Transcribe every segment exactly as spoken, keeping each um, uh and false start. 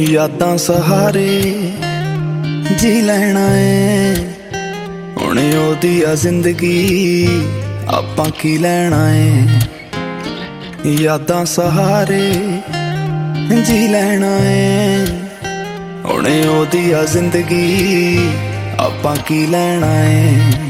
यादां सहारे जी लैना है हुण ओदी आ जिंदगी आपां की लैना है। यादां सहारे जी लैना है हुण ओदी आ जिंदगी आपां की लैना है।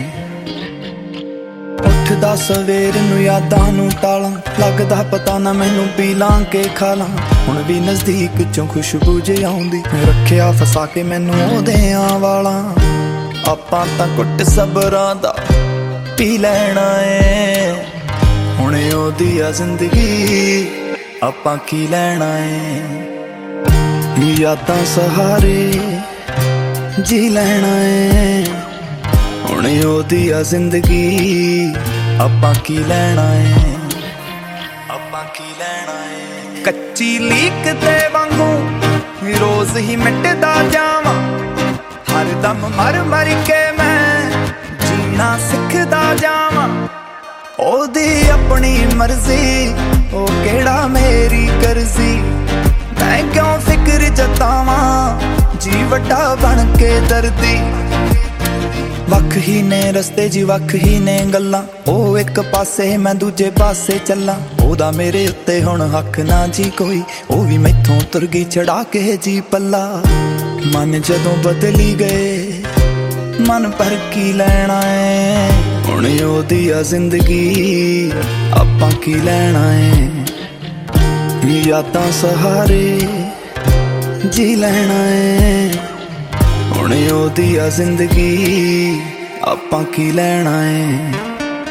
उठदा सवेर नूं यादां नूं टालां लगदा पता ना मैनू पी लां के खा लां हुण भी नज़दीक चों खुशबू जे आउंदी रखिया फसा के मैनू ओदियां वालां आपां तां घुट सबरां दा पी लैना है हुण ओदी आ जिंदगी आपां की लैना है। यादां सहारे जी लैना है हुण ओदी आ जिंदगी आपां की लैना है आपां की लैना है। कच्ची लीक ते वांगू रोज ही मिटदा जावां हर दम मर मर के मैं जीना सिखदा जावां ओदी अपनी मर्जी ओ केड़ा मेरी करजी मैं क्यों फिक्र जतावां जी वड्डा बन के दर्दी। वख ही ने रस्ते जी वख ही ने गल्लां ओ एक पासे मैं दूजे पासे चलां ओदा मेरे उत्ते हुण हक ना जी कोई ओ भी मैथों तुर गई चढ़ा के जी पल्ला। मन जदों बदली गए मन पर की लैना है हुण ओदी आ जिंदगी आपां की लैना है। यादां सहारे जी लैना है हुण ओदी आ जिंदगी आपां की लैना है।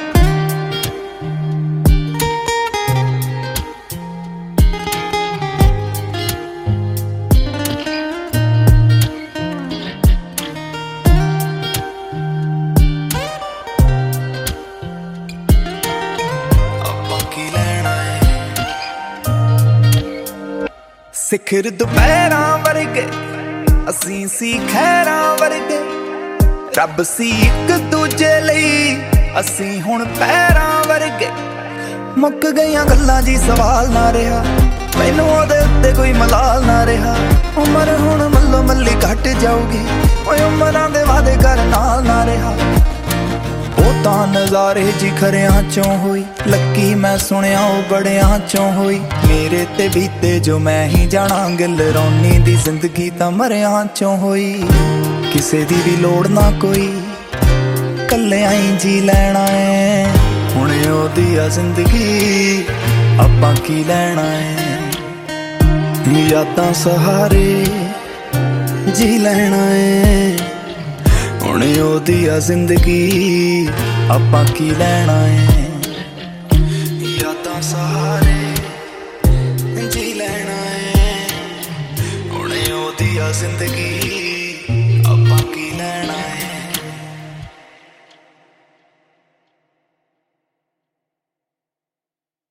आपां की लैना है। सिखर दुपहरां वर्गे असीं सी खैरां वर्गे रब सी एक दूजे लई असीं हुण पैरां वर्गे मुक गईयां गल्लां जी सवाल ना रहा मैनू ओदे उत्ते कोई मलाल ना रहा उमर हुण मल्लो मल्ली घट जाऊगी ओए उमरां दे वादे कर नाल ना रहा ओ तां नज़ारे जी खरियां चों होई लकी मैं सुनिया ओ बड़ियां चों होई मेरे ते बीते जो मैं ही जाना गिल रौनी दी जिंदगी तां मरियां चों होई किसे दी भी लोड़ ना कोई कल्लियां ही जी लैना है हुण ओदी आ जिंदगी आपां की लैना है। यादां सहारे जी लैना है हुण ओदी आ जिंदगी आपां की लैना है। यादां सहारे जी लैना है हुण ओदी आ जिंदगी आपां की लैना है।